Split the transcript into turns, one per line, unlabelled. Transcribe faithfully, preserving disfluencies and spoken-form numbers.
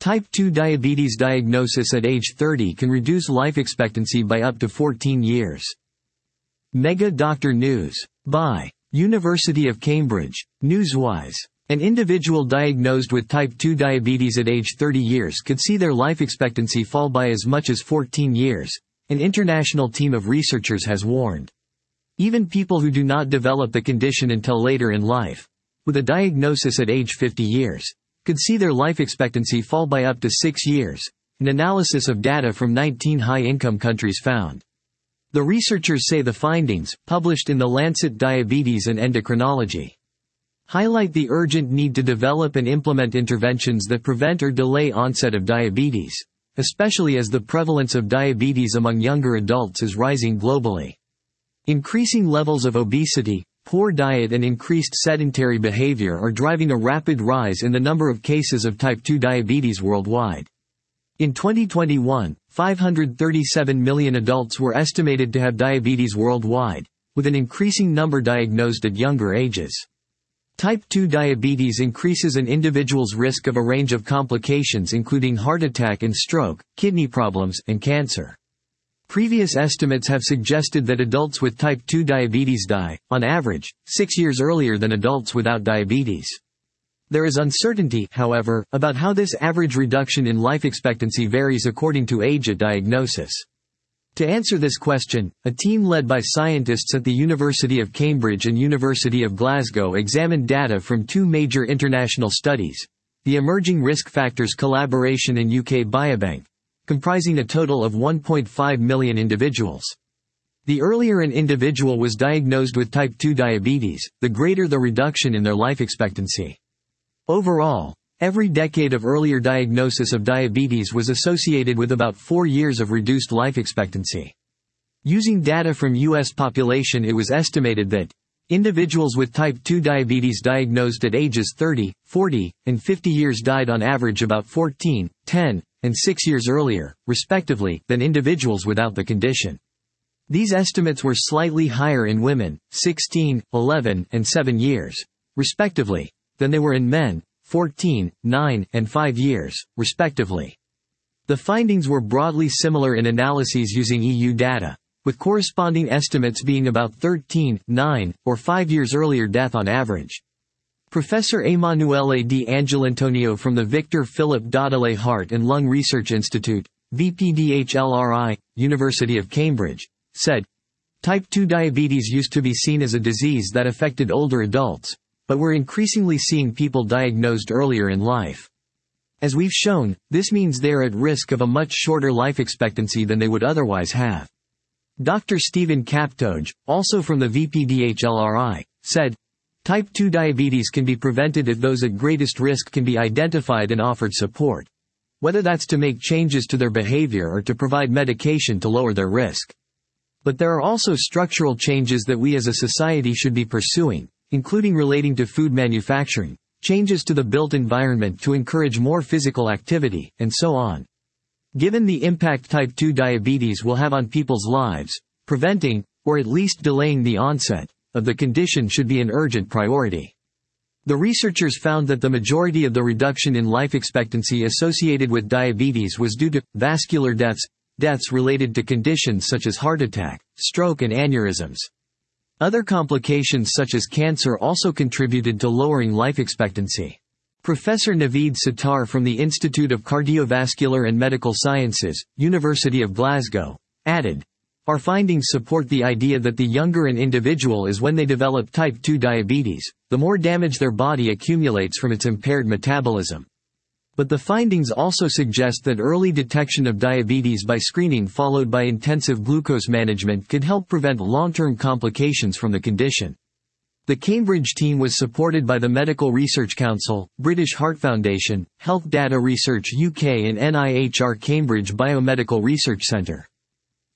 Type two diabetes diagnosis at age thirty can reduce life expectancy by up to fourteen years. Mega Doctor News. By University of Cambridge. Newswise. An individual diagnosed with type two diabetes at age thirty years could see their life expectancy fall by as much as fourteen years, an international team of researchers has warned. Even people who do not develop the condition until later in life, with a diagnosis at age fifty years, could see their life expectancy fall by up to six years, an analysis of data from nineteen high-income countries found. The researchers say the findings, published in The Lancet Diabetes and Endocrinology, highlight the urgent need to develop and implement interventions that prevent or delay onset of diabetes, especially as the prevalence of diabetes among younger adults is rising globally. Increasing levels of obesity, poor diet and increased sedentary behavior are driving a rapid rise in the number of cases of type two diabetes worldwide. In twenty twenty-one, five hundred thirty-seven million adults were estimated to have diabetes worldwide, with an increasing number diagnosed at younger ages. Type two diabetes increases an individual's risk of a range of complications including heart attack and stroke, kidney problems, and cancer. Previous estimates have suggested that adults with type two diabetes die, on average, six years earlier than adults without diabetes. There is uncertainty, however, about how this average reduction in life expectancy varies according to age at diagnosis. To answer this question, a team led by scientists at the University of Cambridge and University of Glasgow examined data from two major international studies, the Emerging Risk Factors Collaboration and U K Biobank, comprising a total of one point five million individuals. The earlier an individual was diagnosed with type two diabetes, the greater the reduction in their life expectancy. Overall, every decade of earlier diagnosis of diabetes was associated with about four years of reduced life expectancy. Using data from U S population, it was estimated that individuals with type two diabetes diagnosed at ages thirty, forty, and fifty years died on average about fourteen, ten, and six years earlier, respectively, than individuals without the condition. These estimates were slightly higher in women, sixteen, eleven, and seven years, respectively, than they were in men, fourteen, nine, and five years, respectively. The findings were broadly similar in analyses using E U data, with corresponding estimates being about thirteen, nine, or five years earlier death on average. Professor Emanuele Di Angelantonio from the Victor Philip Daudelet Heart and Lung Research Institute, V P D H L R I, University of Cambridge, said, "Type two diabetes used to be seen as a disease that affected older adults, but we're increasingly seeing people diagnosed earlier in life. As we've shown, this means they are at risk of a much shorter life expectancy than they would otherwise have." Doctor Stephen Kaptoge, also from the V P D H L R I, said, "Type two diabetes can be prevented if those at greatest risk can be identified and offered support, whether that's to make changes to their behavior or to provide medication to lower their risk. But there are also structural changes that we as a society should be pursuing, including relating to food manufacturing, changes to the built environment to encourage more physical activity, and so on. Given the impact type two diabetes will have on people's lives, preventing, or at least delaying the onset, of the condition should be an urgent priority." The researchers found that the majority of the reduction in life expectancy associated with diabetes was due to vascular deaths, deaths related to conditions such as heart attack, stroke and aneurysms. Other complications such as cancer also contributed to lowering life expectancy. Professor Naveed Sattar from the Institute of Cardiovascular and Medical Sciences, University of Glasgow, added, "Our findings support the idea that the younger an individual is when they develop type two diabetes, the more damage their body accumulates from its impaired metabolism. But the findings also suggest that early detection of diabetes by screening followed by intensive glucose management could help prevent long-term complications from the condition." The Cambridge team was supported by the Medical Research Council, British Heart Foundation, Health Data Research U K and N I H R Cambridge Biomedical Research Centre.